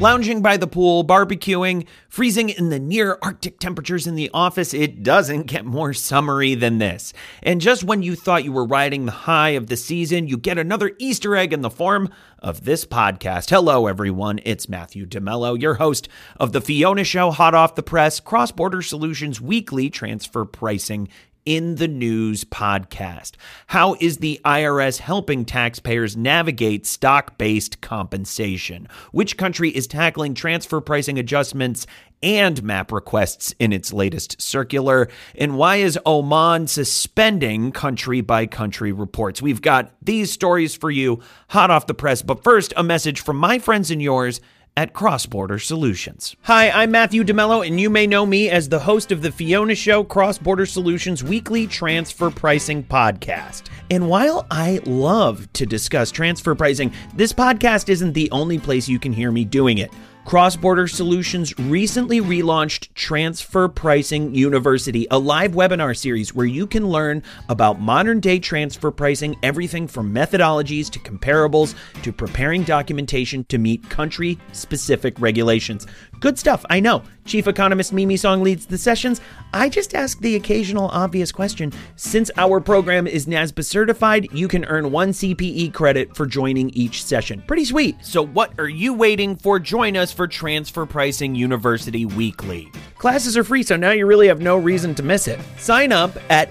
Lounging by the pool, barbecuing, freezing in the near Arctic temperatures in the office, it doesn't get more summery than this. And just when you thought you were riding the high of the season, you get another Easter egg in the form of this podcast. Hello, everyone. It's Matthew DeMello, your host of The Fiona Show, hot off the press, Cross-Border Solutions Weekly Transfer Pricing in the News podcast. How is the IRS helping taxpayers navigate stock-based compensation? Which country is tackling transfer pricing adjustments and MAP requests in its latest circular? And why is Oman suspending country-by-country reports? We've got these stories for you hot off the press, but first, a message from my friends and yours at Cross-Border Solutions. Hi, I'm Matthew DeMello, and you may know me as the host of the Fiona Show Cross-Border Solutions Weekly Transfer Pricing Podcast. And while I love to discuss transfer pricing, this podcast isn't the only place you can hear me doing it. Cross-Border Solutions recently relaunched Transfer Pricing University, a live webinar series where you can learn about modern-day transfer pricing, everything from methodologies to comparables to preparing documentation to meet country-specific regulations. Good stuff, I know. Chief Economist Mimi Song leads the sessions. I just ask the occasional obvious question. Since our program is NASBA certified, you can earn 1 CPE credit for joining each session. Pretty sweet. So what are you waiting for? Join us for Transfer Pricing University Weekly. Classes are free, so now you really have no reason to miss it. Sign up at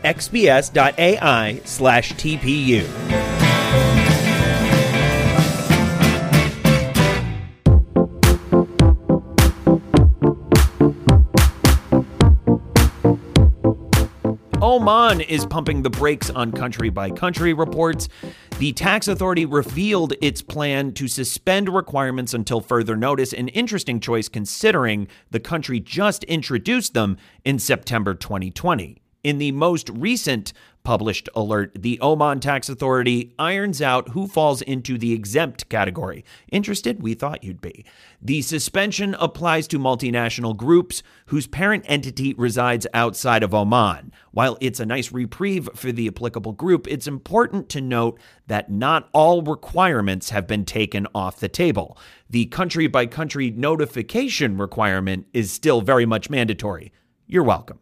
xps.ai/TPU. Oman is pumping the brakes on country-by-country reports. The tax authority revealed its plan to suspend requirements until further notice, an interesting choice considering the country just introduced them in September 2020. In the most recent published alert, the Oman Tax Authority irons out who falls into the exempt category. Interested? We thought you'd be. The suspension applies to multinational groups whose parent entity resides outside of Oman. While it's a nice reprieve for the applicable group, it's important to note that not all requirements have been taken off the table. The country-by-country notification requirement is still very much mandatory. You're welcome.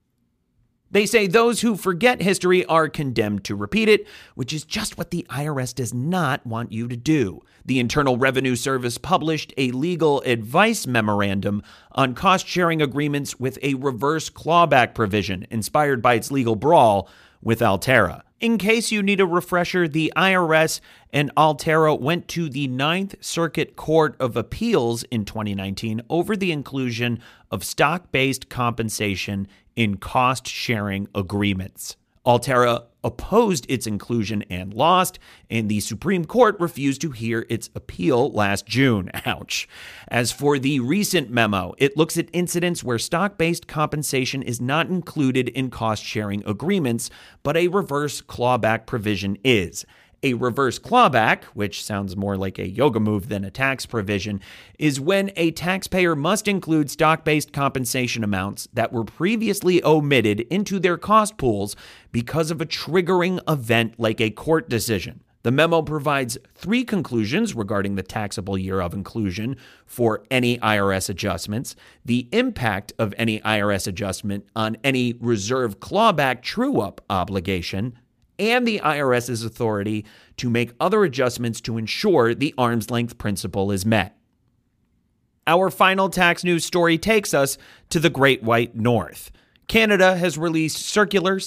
They say those who forget history are condemned to repeat it, which is just what the IRS does not want you to do. The Internal Revenue Service published a legal advice memorandum on cost-sharing agreements with a reverse clawback provision inspired by its legal brawl with Altera. In case you need a refresher, the IRS and Altera went to the Ninth Circuit Court of Appeals in 2019 over the inclusion of stock-based compensation in cost-sharing agreements. Altera opposed its inclusion and lost, and the Supreme Court refused to hear its appeal last June. Ouch. As for the recent memo, it looks at incidents where stock-based compensation is not included in cost-sharing agreements, but a reverse clawback provision is. A reverse clawback, which sounds more like a yoga move than a tax provision, is when a taxpayer must include stock-based compensation amounts that were previously omitted into their cost pools because of a triggering event like a court decision. The memo provides 3 conclusions regarding the taxable year of inclusion for any IRS adjustments, the impact of any IRS adjustment on any reserve clawback true-up obligation, and the IRS's authority to make other adjustments to ensure the arm's length principle is met. Our final tax news story takes us to the Great White North. Canada has released Circular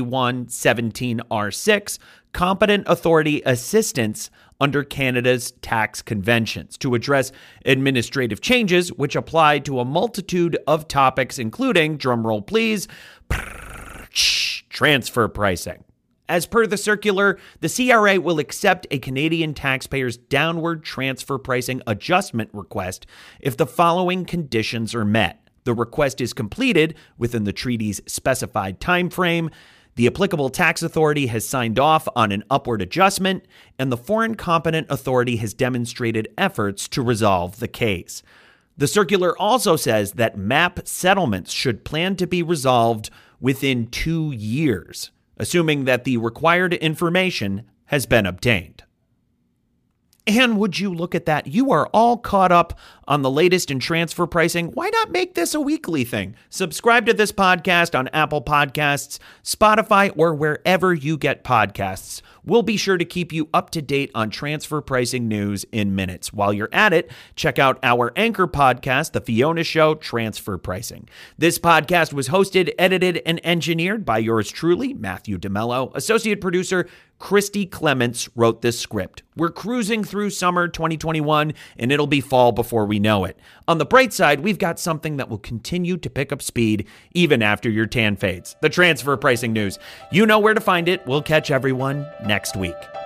7117R6, Competent Authority Assistance under Canada's tax conventions to address administrative changes which apply to a multitude of topics, including, drumroll please, transfer pricing. As per the circular, the CRA will accept a Canadian taxpayer's downward transfer pricing adjustment request if the following conditions are met. The request is completed within the treaty's specified time frame, the applicable tax authority has signed off on an upward adjustment, and the foreign competent authority has demonstrated efforts to resolve the case. The circular also says that MAP settlements should plan to be resolved within 2 years, assuming that the required information has been obtained. And would you look at that, you are all caught up on the latest in transfer pricing, why not make this a weekly thing? Subscribe to this podcast on Apple Podcasts, Spotify, or wherever you get podcasts. We'll be sure to keep you up to date on transfer pricing news in minutes. While you're at it, check out our anchor podcast, The Fiona Show, Transfer Pricing. This podcast was hosted, edited, and engineered by yours truly, Matthew DeMello. Associate producer Christy Clements wrote this script. We're cruising through summer 2021, and it'll be fall before we know it. On the bright side, we've got something that will continue to pick up speed even after your tan fades. The transfer pricing news. You know where to find it. We'll catch everyone next week.